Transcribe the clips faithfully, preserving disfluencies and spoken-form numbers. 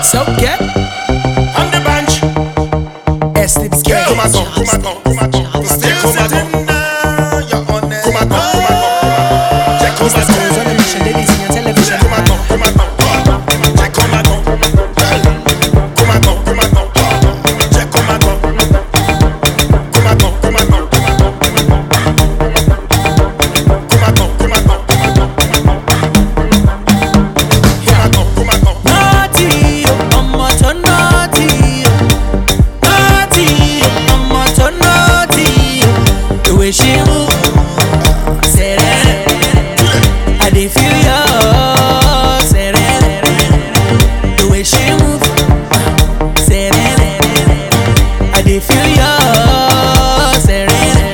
So get on the bench. Esti Biscay. Come on, come on, come on, come on. Stay sitting there, you're on it. Come on, come on, come on. Check Mister Skills on a mission, they see on television. Come on, come on, come on. Check come on, come on. Come on, come on, come on. Check come on, come on. Come on, come on, come on. Come on, come on, come on. Naughty, I'm not so naughty. Naughty, I'm not so naughty. The way she move, serene. I dey feel you, serene. The way she move, serene. I dey feel you, serene.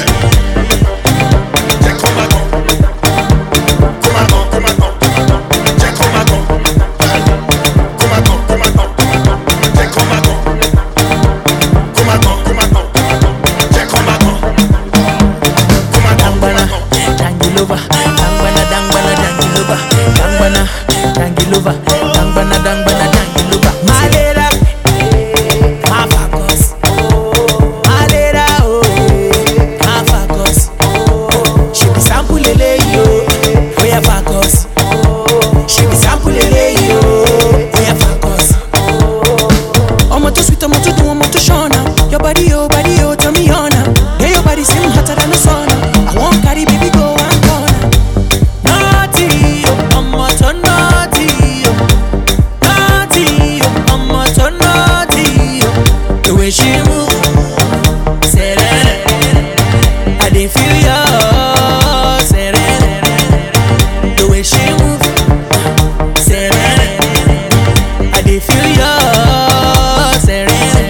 Check come on, come on, come on. Check come on, come on, come on. Check come on, come on, come on. Check come on, come on. Dangbana, dangilova, dangbana, dangbana, dangilova, dangbana, dangilova, dangbana, dangbana, dangilova. Malera, mafakos, malera, oh, mafakos. She be sample lele yo, oya fakos. She be sample lele yo, oya fakos. Omo to sweet, omo to do, omo to shona. Your body, oh, body, oh, tell me honor. Yeah, your body seem hotter than the sun. I won't carry baby go and corner. Naughty, I'm not so naughty. Naughty, I'm not so naughty. The way she move, serene. I dey feel you, serene. The way she move, serene. I dey feel you, serene.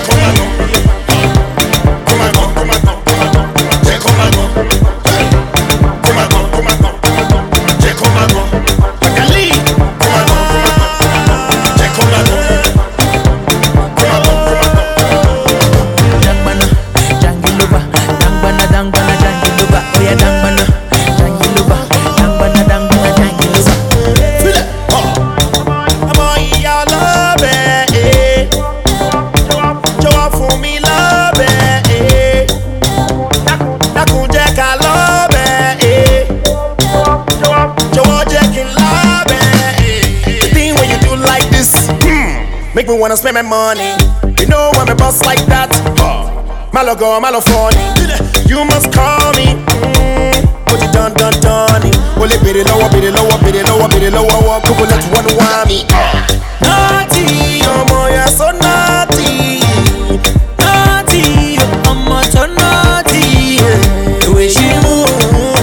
Come on, come on, come on. Check come on, come on. Come on, come on. Check come on, come on. Magali. Come on, come on. Check come on, come on. Come on, come on. Dangbana, dangilova, dangbana, dangbana, dangilova, oya dangbana, dangilova, dangbana, dangbana, dangilova. Feel it. I'm on your love, eh. Show up for me, love, eh. Dakun jẹ́ ká love, eh. Jọ̀wọ́ jẹ́ kí n love, eh. The thing when you do like this, hmm, make me wanna spend my money. You know when me boss like that, malo go, malo funny. You must call me. Mm, put it done, done, done. Ole bere lọ́wọ́, bere lọ́wọ́, bere lọ́wọ́, bere lọ́wọ́, wọ́ kókó let one want me. Naughty, Ọmọ yẹn so naughty. naughty, I'm not so naughty. The way she move,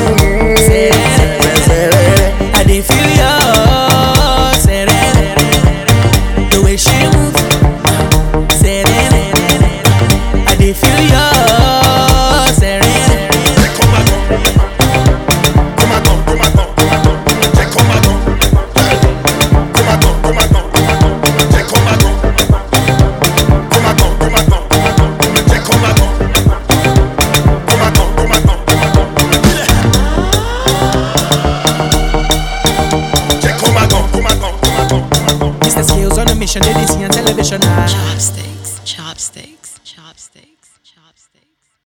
serene. I dey feel you, serene. The way she move, serene. I dey feel you, serene. Come on, come on, come on, come on. Check come on, come on, come on, come on. Check come on, come on, come on, come on. Check come on, come on, come on, come on. Check come on, come on, come on. Mister Skills on a mission, they see on television.